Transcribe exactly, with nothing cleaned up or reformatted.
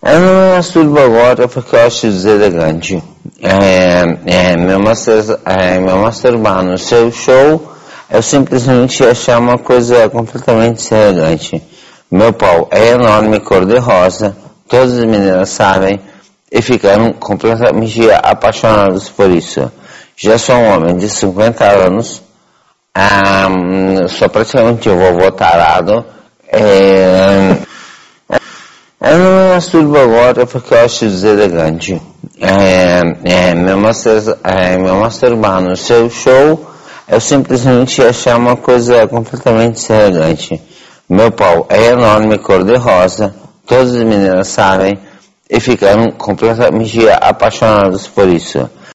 Eu não me masturbo agora porque eu acho deselegante. É, é, me, mastur, é, me masturbar no seu show, eu simplesmente achar uma coisa completamente deselegante. Meu pau é enorme, cor-de-rosa, todas as meninas sabem e ficaram completamente apaixonadas por isso. Já sou um homem de cinquenta anos, um, sou praticamente um vovô tarado. É, eu não me masturbo agora porque eu acho deselegante. É, é, me, mastur, é, me masturbar no seu show, eu simplesmente achar uma coisa completamente deselegante. Meu pau é enorme, cor-de-rosa, todas as meninas sabem e ficaram completamente apaixonadas por isso.